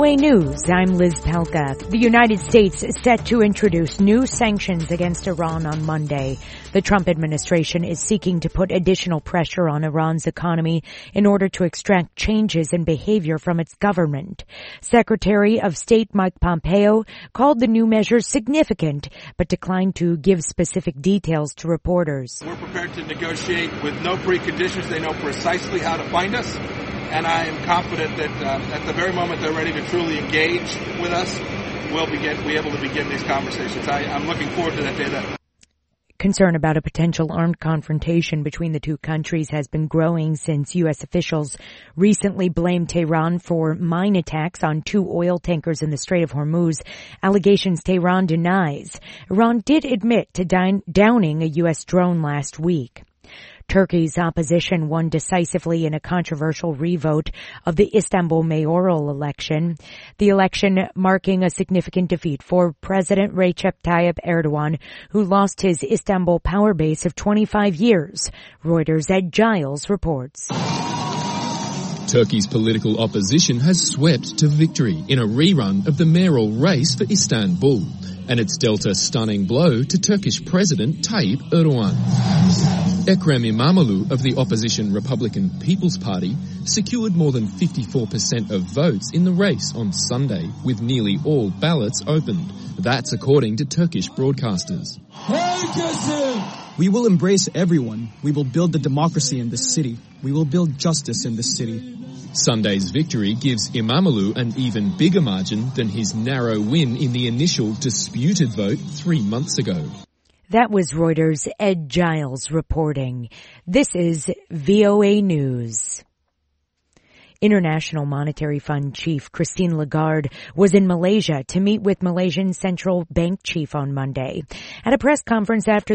News, I'm Liz Pelka. The United States is set to introduce new sanctions against Iran on Monday. The Trump administration is seeking to put additional pressure on Iran's economy in order to extract changes in behavior from its government. Secretary of State Mike Pompeo called the new measures significant, but declined to give specific details to reporters. We're prepared to negotiate with no preconditions. They know precisely how to find us. And I am confident that at the very moment they're ready to truly engage with us, we'll be able to begin these conversations. I'm looking forward to that day. Concern about a potential armed confrontation between the two countries has been growing since U.S. officials recently blamed Tehran for mine attacks on two oil tankers in the Strait of Hormuz, allegations Tehran denies. Iran did admit to downing a U.S. drone last week. Turkey's opposition won decisively in a controversial revote of the Istanbul mayoral election, the election marking a significant defeat for President Recep Tayyip Erdogan, who lost his Istanbul power base of 25 years. Reuters' Ed Giles reports. Turkey's political opposition has swept to victory in a rerun of the mayoral race for Istanbul, and it's dealt a stunning blow to Turkish President Tayyip Erdogan. Ekrem İmamoğlu of the opposition Republican People's Party secured more than 54% of votes in the race on Sunday, with nearly all ballots opened. That's according to Turkish broadcasters. We will embrace everyone. We will build the democracy in this city. We will build justice in this city. Sunday's victory gives İmamoğlu an even bigger margin than his narrow win in the initial disputed vote 3 months ago. That was Reuters' Ed Giles reporting. This is VOA News. International Monetary Fund Chief Christine Lagarde was in Malaysia to meet with Malaysian Central Bank Chief on Monday. At a press conference after